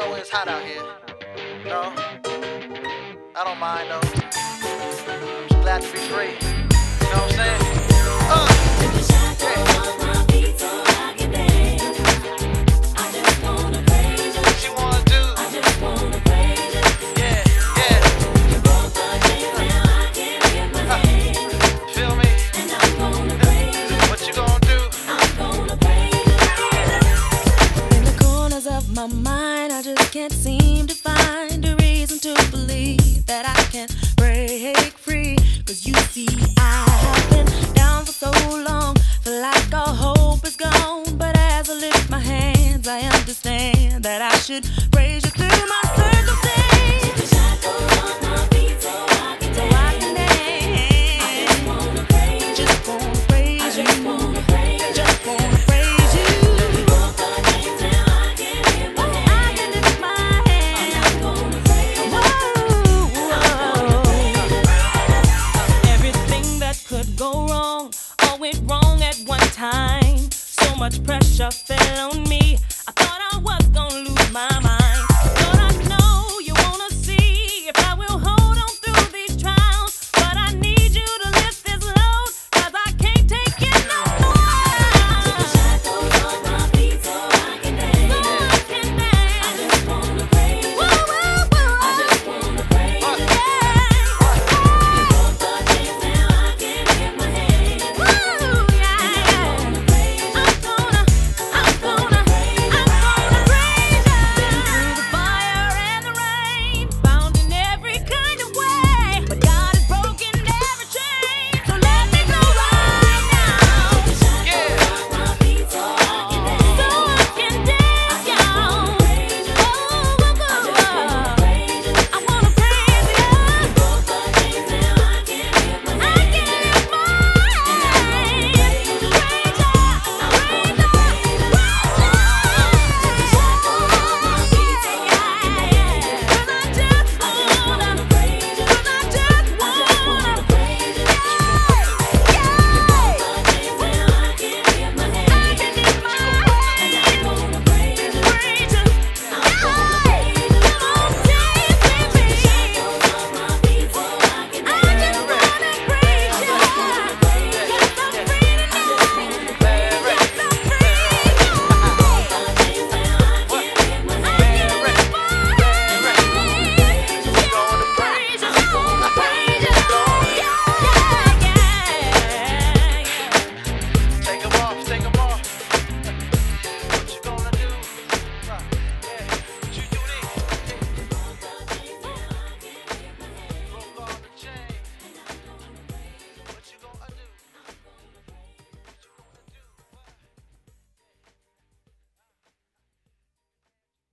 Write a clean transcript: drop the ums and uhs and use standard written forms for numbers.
know when it's hot out here. No, I don't mind though. I'm just glad to be free. You know what I'm saying? What you wanna do? Yeah, yeah. Feel me? What you gonna do? In the corners of my mind, I just can't seem to find a reason to believe that I can break free. 'Cause you see, I have been down for so long, feel like all hope is gone. But as I lift my hands, I understand that I should praise you through my circumstance. Go wrong, all went wrong at one time. So much pressure fell on me. I thought